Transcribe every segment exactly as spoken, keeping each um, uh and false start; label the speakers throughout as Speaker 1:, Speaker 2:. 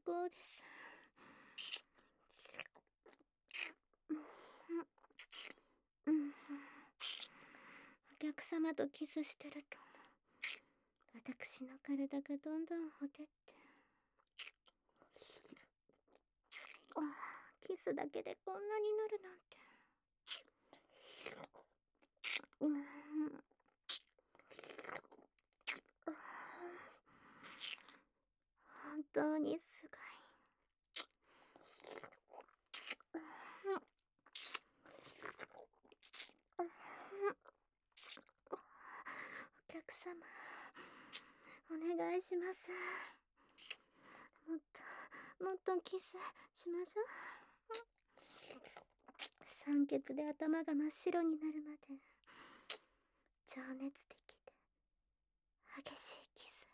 Speaker 1: 高です。うん、お客様とキスしてると私の体がどんどんほてって、ああ、キスだけでこんなになるなんて。うん、本当にすごい。お客様、お願いします。もっともっとキスしましょう。酸欠で頭が真っ白になるまで情熱的で激しいキス。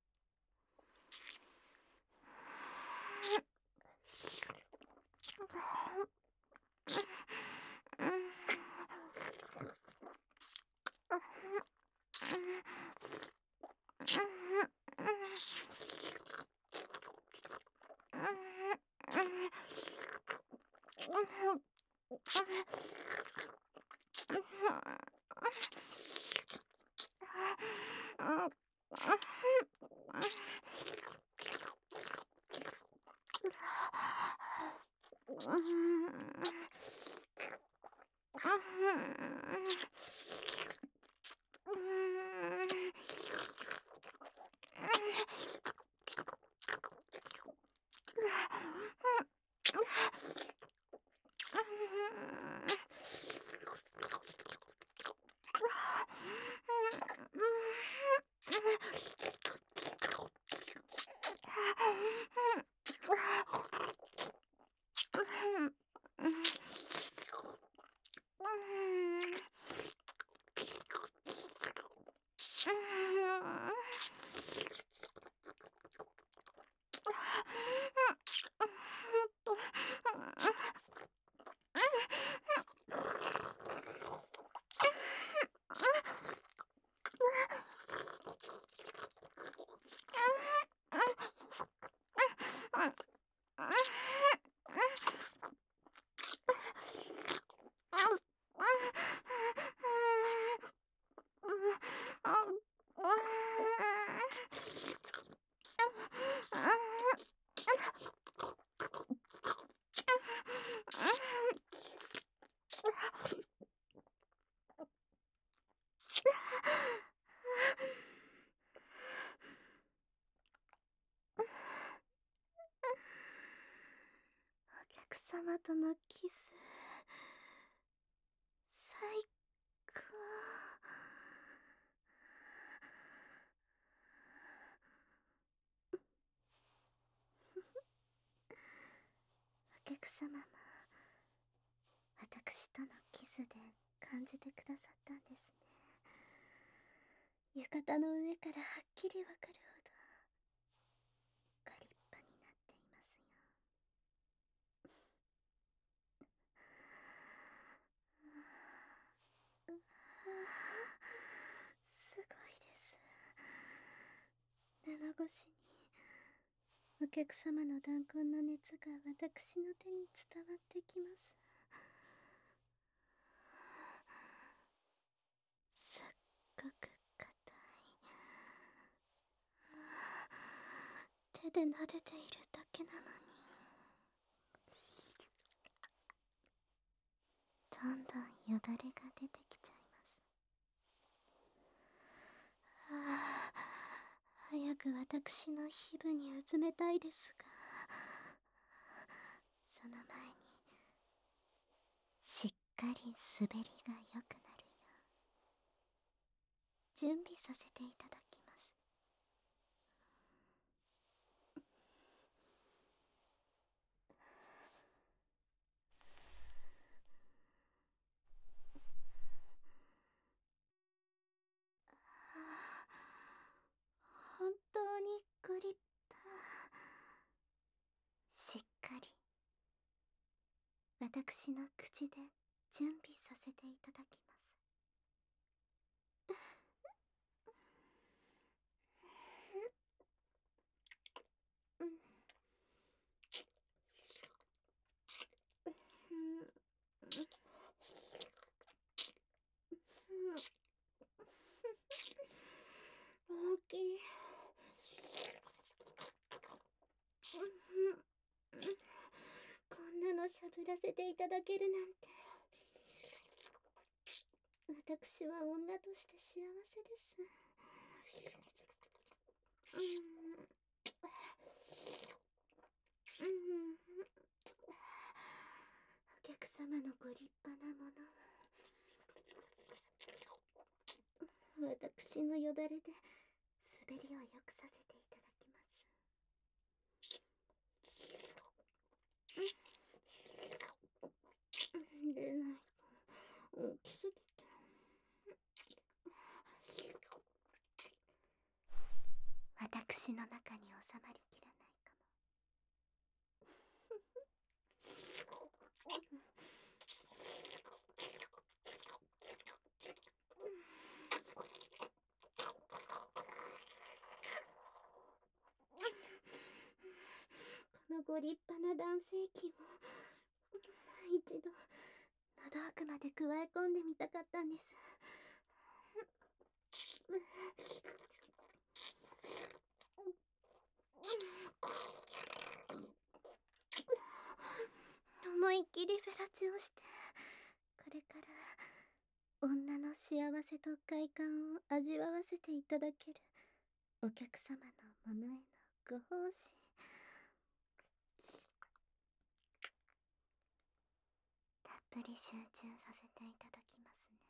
Speaker 1: お客様とのキス最高。お客様も私とのキスで感じてくださったんですね。浴衣の上からはっきりわかるほどご立派になっていますよ。すごいです。布越しにお客様の弾痕の熱が私の手に伝わってきます。すっごく硬い。手で撫でているだけなのにどんどんよだれが出てきちゃいます。ああ、早く私の皮膚にうずめたいですが、その前にしっかり滑りが良くなるよう準備させていただきます。本当にご立派。しっかり私の口で準備させていただきます。うん、 振らせていただけるなんて、私は女として幸せです。うーん。うん。お客様のご立派なものを、私のよだれで滑りを良くさせていただきます。うん。出ない。大きすぎて。私の中に収まりきらないかも。このご立派な男性器を一度喉奥までくわえ込んでみたかったんです。思いっきりフェラチオして、これから女の幸せと快感を味わわせていただけるお客様のものへのご奉仕、たっぷり集中させていただきますね。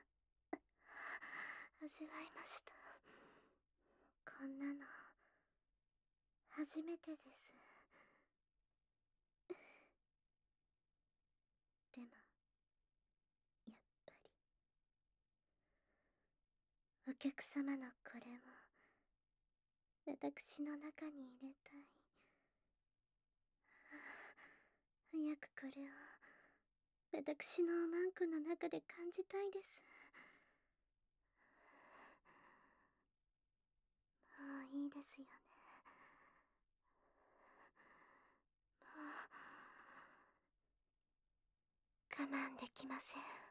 Speaker 1: 味わいました。こんなの初めてです。でも、やっぱり。お客様のこれを、私の中に入れたい。早くこれを、私のおまんこの中で感じたいです。もういいですよね。もう、我慢できません。